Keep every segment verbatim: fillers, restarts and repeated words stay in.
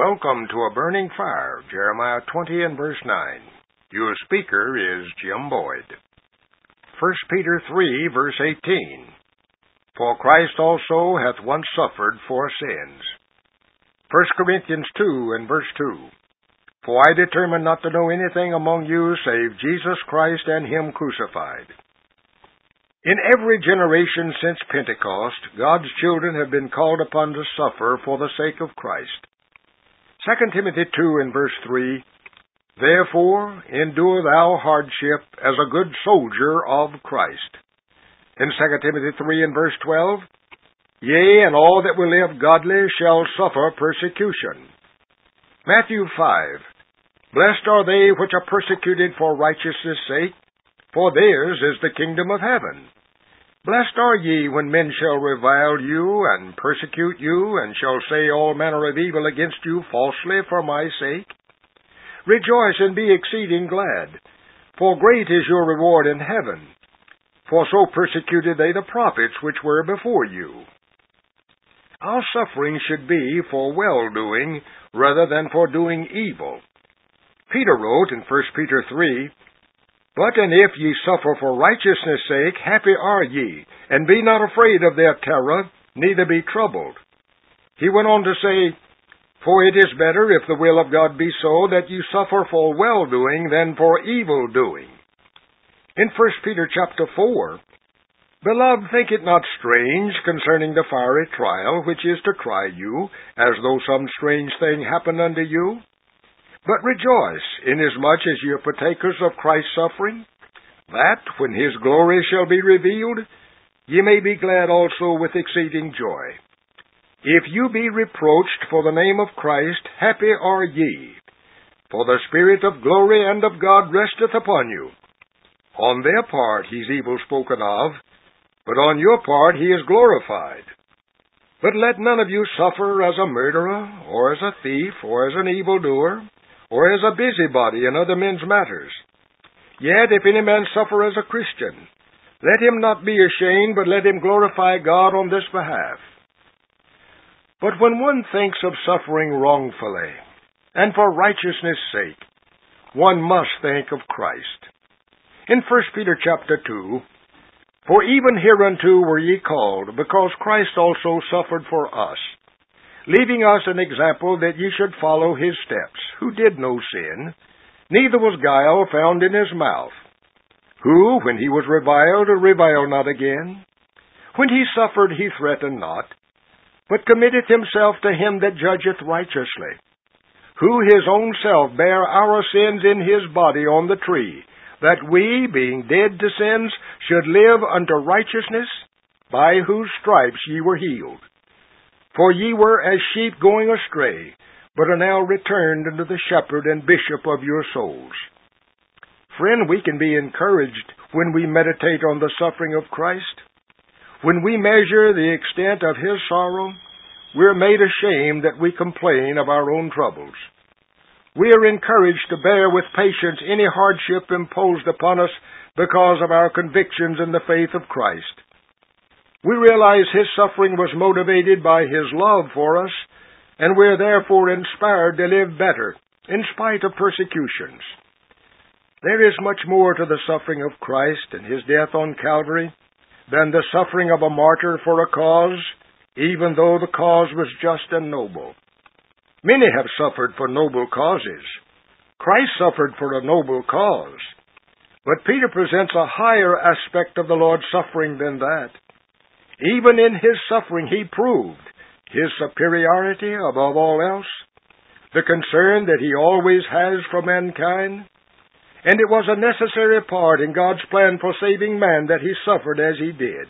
Welcome to A Burning Fire, Jeremiah twenty and verse nine. Your speaker is Jim Boyd. First Peter three, verse eighteen. For Christ also hath once suffered for sins. First Corinthians two and verse two. For I determined not to know anything among you save Jesus Christ and Him crucified. In every generation since Pentecost, God's children have been called upon to suffer for the sake of Christ. Second Timothy two and verse three, Therefore endure thou hardship as a good soldier of Christ. In Second Timothy three and verse twelve, Yea, and all that will live godly shall suffer persecution. Matthew five, Blessed are they which are persecuted for righteousness' sake, for theirs is the kingdom of heaven. Blessed are ye when men shall revile you, and persecute you, and shall say all manner of evil against you falsely for my sake. Rejoice and be exceeding glad, for great is your reward in heaven. For so persecuted they the prophets which were before you. Our suffering should be for well-doing, rather than for doing evil. Peter wrote in First Peter three, But and if ye suffer for righteousness' sake, happy are ye, and be not afraid of their terror, neither be troubled. He went on to say, For it is better, if the will of God be so, that ye suffer for well-doing than for evil-doing. In First Peter chapter four, Beloved, think it not strange concerning the fiery trial which is to try you, as though some strange thing happened unto you. But rejoice, inasmuch as ye are partakers of Christ's suffering, that, when His glory shall be revealed, ye may be glad also with exceeding joy. If you be reproached for the name of Christ, happy are ye, for the Spirit of glory and of God resteth upon you. On their part He is evil spoken of, but on your part He is glorified. But let none of you suffer as a murderer, or as a thief, or as an evildoer, or as a busybody in other men's matters. Yet if any man suffer as a Christian, let him not be ashamed, but let him glorify God on this behalf. But when one thinks of suffering wrongfully, and for righteousness' sake, one must think of Christ. In First Peter chapter two, For even hereunto were ye called, because Christ also suffered for us, leaving us an example that ye should follow His steps, who did no sin, neither was guile found in His mouth, who, when He was reviled, reviled not again. When He suffered, He threatened not, but committeth Himself to Him that judgeth righteously, who His own self bare our sins in His body on the tree, that we, being dead to sins, should live unto righteousness, by whose stripes ye were healed. For ye were as sheep going astray, but are now returned unto the shepherd and bishop of your souls. Friend, we can be encouraged when we meditate on the suffering of Christ. When we measure the extent of His sorrow, we are made ashamed that we complain of our own troubles. We are encouraged to bear with patience any hardship imposed upon us because of our convictions in the faith of Christ. We realize His suffering was motivated by His love for us, and we are therefore inspired to live better, in spite of persecutions. There is much more to the suffering of Christ and His death on Calvary than the suffering of a martyr for a cause, even though the cause was just and noble. Many have suffered for noble causes. Christ suffered for a noble cause. But Peter presents a higher aspect of the Lord's suffering than that. Even in His suffering He proved His superiority above all else, the concern that He always has for mankind, and it was a necessary part in God's plan for saving man that He suffered as He did.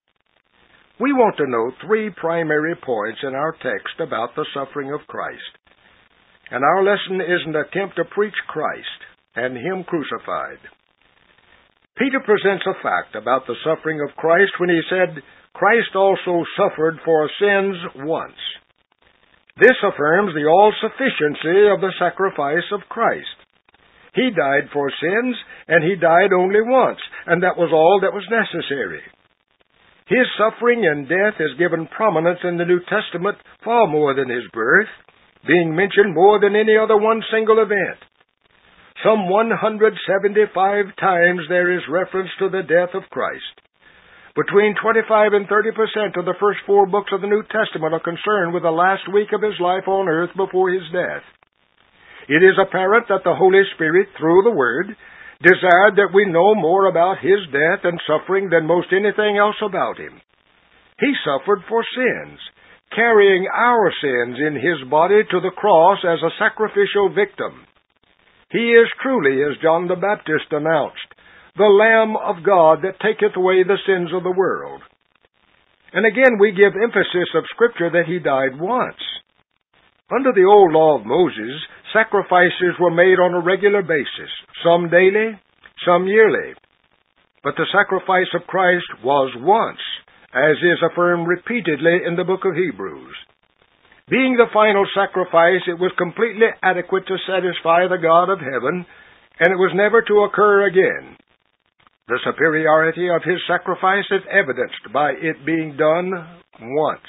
We want to note three primary points in our text about the suffering of Christ. And our lesson is an attempt to preach Christ and Him crucified. Peter presents a fact about the suffering of Christ when he said, Christ also suffered for sins once. This affirms the all-sufficiency of the sacrifice of Christ. He died for sins, and He died only once, and that was all that was necessary. His suffering and death is given prominence in the New Testament far more than His birth, being mentioned more than any other one single event. Some one hundred seventy-five times there is reference to the death of Christ. Between twenty-five and thirty percent of the first four books of the New Testament are concerned with the last week of his life on earth before his death. It is apparent that the Holy Spirit, through the Word, desired that we know more about his death and suffering than most anything else about him. He suffered for sins, carrying our sins in his body to the cross as a sacrificial victim. He is truly, as John the Baptist announced, the Lamb of God that taketh away the sins of the world. And again we give emphasis of Scripture that he died once. Under the old law of Moses, sacrifices were made on a regular basis, some daily, some yearly. But the sacrifice of Christ was once, as is affirmed repeatedly in the book of Hebrews. Being the final sacrifice, it was completely adequate to satisfy the God of heaven, and it was never to occur again. The superiority of his sacrifice is evidenced by it being done once.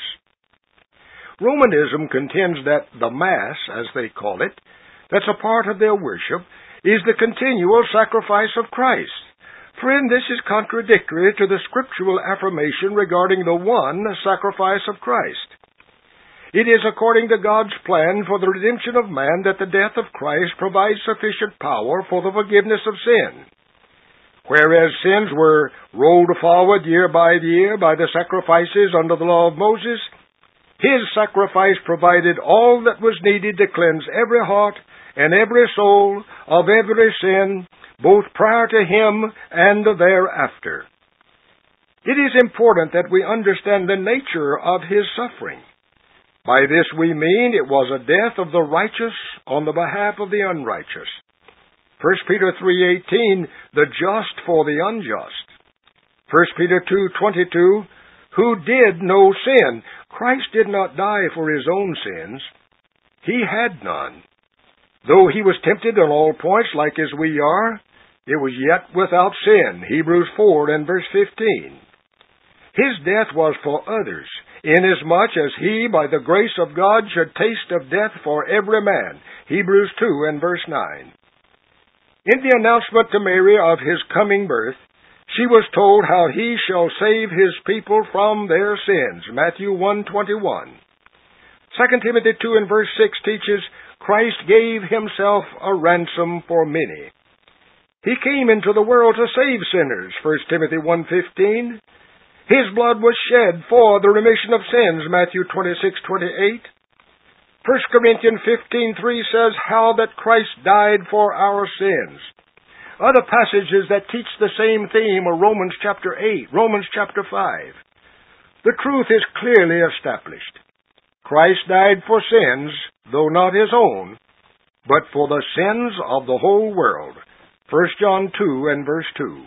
Romanism contends that the Mass, as they call it, that's a part of their worship, is the continual sacrifice of Christ. Friend, this is contradictory to the scriptural affirmation regarding the one sacrifice of Christ. It is according to God's plan for the redemption of man that the death of Christ provides sufficient power for the forgiveness of sin. Whereas sins were rolled forward year by year by the sacrifices under the law of Moses, his sacrifice provided all that was needed to cleanse every heart and every soul of every sin, both prior to him and thereafter. It is important that we understand the nature of his suffering. By this we mean it was a death of the righteous on the behalf of the unrighteous. First Peter three eighteen, the just for the unjust. First Peter two twenty-two, who did no sin. Christ did not die for his own sins. He had none. Though he was tempted on all points like as we are, it was yet without sin. Hebrews four and verse fifteen. His death was for others, inasmuch as he, by the grace of God, should taste of death for every man. Hebrews two and verse nine. In the announcement to Mary of his coming birth, she was told how he shall save his people from their sins. Matthew one twenty-one. Second Timothy two and verse six teaches, Christ gave himself a ransom for many. He came into the world to save sinners. First Timothy one fifteen. His blood was shed for the remission of sins. Matthew twenty-six twenty-eight. First Corinthians fifteen three says how that Christ died for our sins. Other passages that teach the same theme are Romans chapter eight, Romans chapter five. The truth is clearly established. Christ died for sins, though not his own, but for the sins of the whole world. First John two and verse two.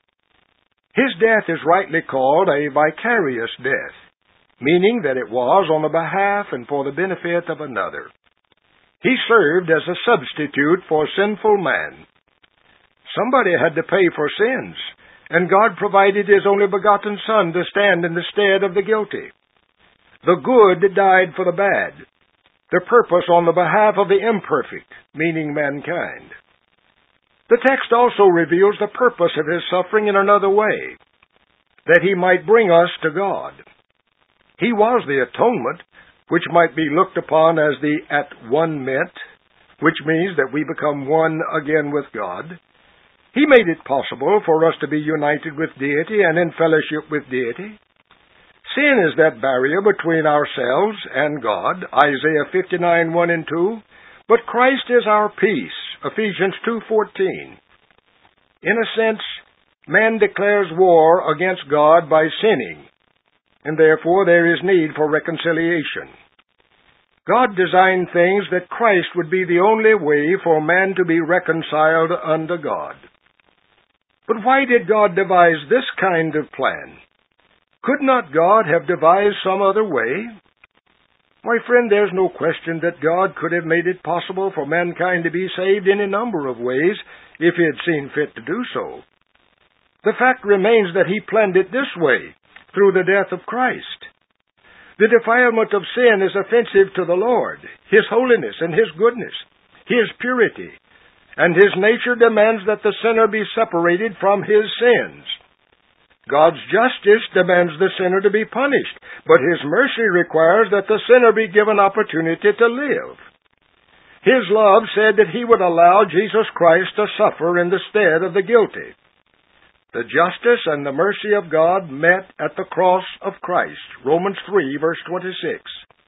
His death is rightly called a vicarious death, meaning that it was on the behalf and for the benefit of another. He served as a substitute for sinful man. Somebody had to pay for sins, and God provided his only begotten Son to stand in the stead of the guilty. The good died for the bad, the purpose on the behalf of the imperfect, meaning mankind. The text also reveals the purpose of his suffering in another way, that he might bring us to God. He was the atonement, which might be looked upon as the at-one-ment, which means that we become one again with God. He made it possible for us to be united with deity and in fellowship with deity. Sin is that barrier between ourselves and God, Isaiah fifty-nine, one and two. But Christ is our peace, Ephesians two fourteen. In a sense, man declares war against God by sinning, and therefore there is need for reconciliation. God designed things that Christ would be the only way for man to be reconciled unto God. But why did God devise this kind of plan? Could not God have devised some other way? My friend, there's no question that God could have made it possible for mankind to be saved in a number of ways if he had seen fit to do so. The fact remains that he planned it this way, through the death of Christ. The defilement of sin is offensive to the Lord, His holiness and His goodness, His purity, and His nature demands that the sinner be separated from his sins. God's justice demands the sinner to be punished, but His mercy requires that the sinner be given opportunity to live. His love said that He would allow Jesus Christ to suffer in the stead of the guilty. The justice and the mercy of God met at the cross of Christ, Romans three, verse twenty-six.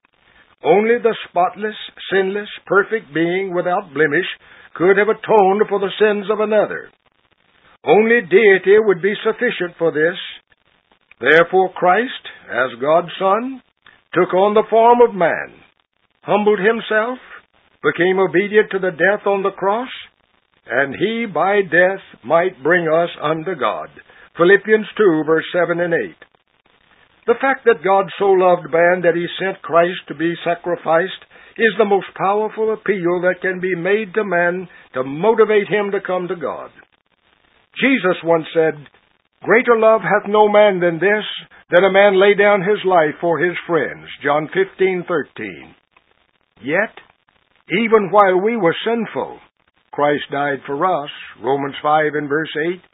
Only the spotless, sinless, perfect being without blemish could have atoned for the sins of another. Only deity would be sufficient for this. Therefore Christ, as God's Son, took on the form of man, humbled Himself, became obedient to the death on the cross, and He by death might bring us unto God. Philippians two, verse seven and eight. The fact that God so loved man that He sent Christ to be sacrificed is the most powerful appeal that can be made to man to motivate him to come to God. Jesus once said, "Greater love hath no man than this, that a man lay down his life for his friends." John fifteen thirteen. Yet, even while we were sinful, Christ died for us. Romans five and verse eight.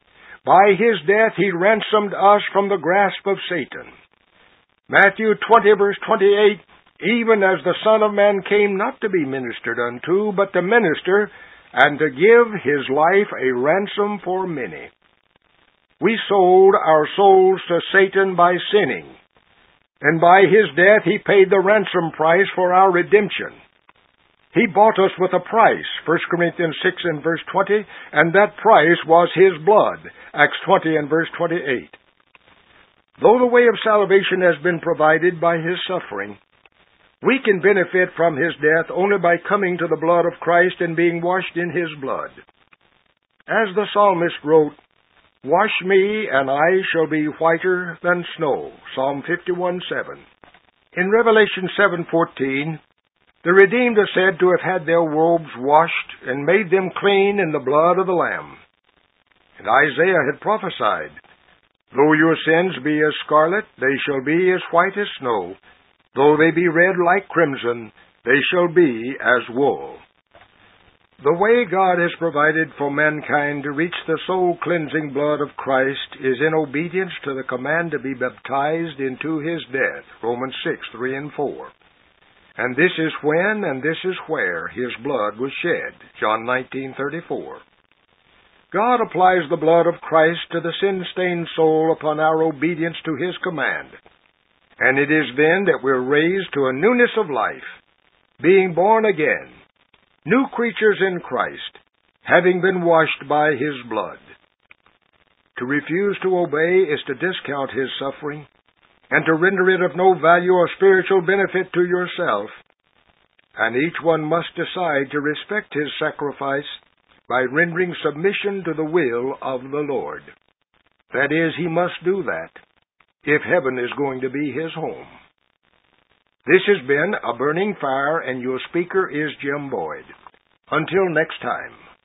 By His death He ransomed us from the grasp of Satan. Matthew twenty verse twenty-eight, even as the Son of Man came not to be ministered unto, but to minister, and to give His life a ransom for many. We sold our souls to Satan by sinning, and by His death He paid the ransom price for our redemption. He bought us with a price, First Corinthians six and verse twenty, and that price was His blood, Acts twenty and verse twenty-eight. Though the way of salvation has been provided by His suffering, we can benefit from His death only by coming to the blood of Christ and being washed in His blood. As the psalmist wrote, "Wash me, and I shall be whiter than snow," Psalm fifty-one seven. In Revelation seven fourteen, the redeemed are said to have had their robes washed and made them clean in the blood of the Lamb. And Isaiah had prophesied, "Though your sins be as scarlet, they shall be as white as snow. Though they be red like crimson, they shall be as wool." The way God has provided for mankind to reach the soul-cleansing blood of Christ is in obedience to the command to be baptized into His death, Romans six, three and four. And this is when and this is where His blood was shed, John nineteen thirty-four. God applies the blood of Christ to the sin-stained soul upon our obedience to His command. And it is then that we're raised to a newness of life, being born again, new creatures in Christ, having been washed by His blood. To refuse to obey is to discount His suffering, and to render it of no value or spiritual benefit to yourself. And each one must decide to respect His sacrifice by rendering submission to the will of the Lord. That is, he must do that if heaven is going to be his home. This has been A Burning Fire, and your speaker is Jim Boyd. Until next time.